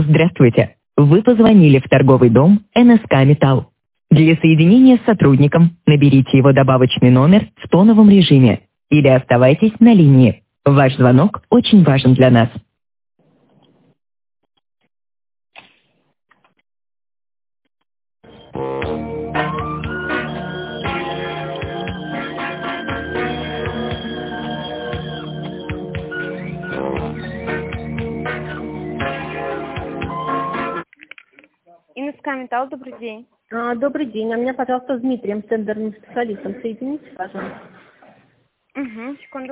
Здравствуйте. Вы позвонили в торговый дом НСК «Металл». Для соединения с сотрудником наберите его добавочный номер в тоновом режиме или оставайтесь на линии. Ваш звонок очень важен для нас. НСК «Металл», добрый день. Добрый день. А меня, пожалуйста, с Дмитрием, тендерным специалистом, соедините, пожалуйста. Угу, секунду.